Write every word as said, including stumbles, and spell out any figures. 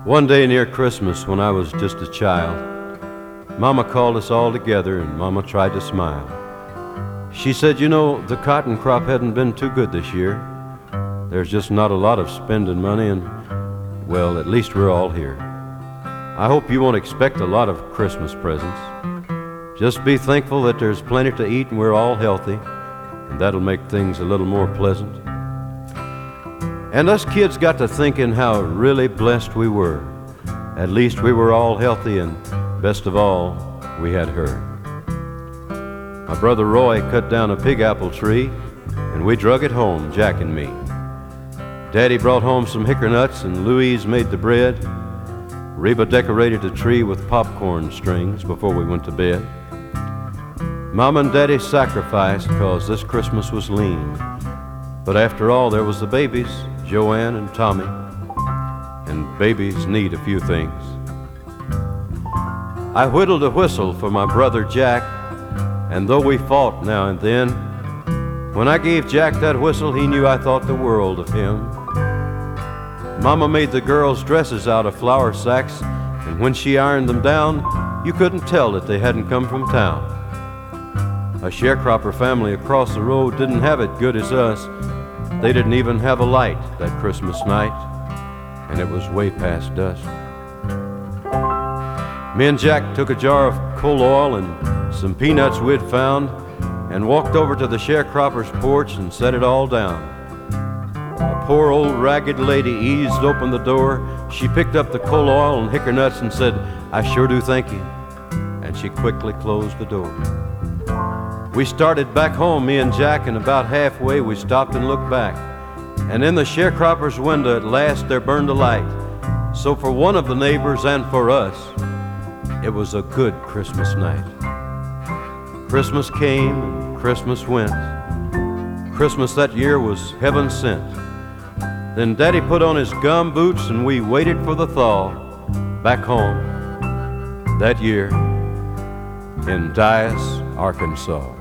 One day near Christmas when I was just a child, Mama called us all together and Mama tried to smile. She said, you know, the cotton crop hadn't been too good this year. There's just not a lot of spending money and, well, at least we're all here. I hope you won't expect a lot of Christmas presents. Just be thankful that there's plenty to eat and we're all healthy, and that'll make things a little more pleasant. And us kids got to thinking how really blessed we were. At least we were all healthy, and best of all, we had her. My brother Roy cut down a big apple tree, and we drug it home, Jack and me. Daddy brought home some hickory nuts, and Louise made the bread. Reba decorated the tree with popcorn strings before we went to bed. Mama and Daddy sacrificed, 'cause this Christmas was lean. But after all, there was the babies, Joanne and Tommy, and babies need a few things. I whittled a whistle for my brother Jack, and though we fought now and then, when I gave Jack that whistle, he knew I thought the world of him. Mama made the girls' dresses out of flour sacks, and when she ironed them down, you couldn't tell that they hadn't come from town. A sharecropper family across the road didn't have it good as us. They didn't even have a light that Christmas night, and it was way past dusk. Me and Jack took a jar of coal oil and some peanuts we'd found and walked over to the sharecropper's porch and set it all down. A poor old ragged lady eased open the door. She picked up the coal oil and hickory nuts and said, "I sure do thank you," and she quickly closed the door. We started back home, me and Jack, and about halfway we stopped and looked back. And in the sharecropper's window at last there burned a light. So for one of the neighbors and for us, it was a good Christmas night. Christmas came and Christmas went. Christmas that year was heaven sent. Then Daddy put on his gum boots and we waited for the thaw back home that year in Dyess, Arkansas.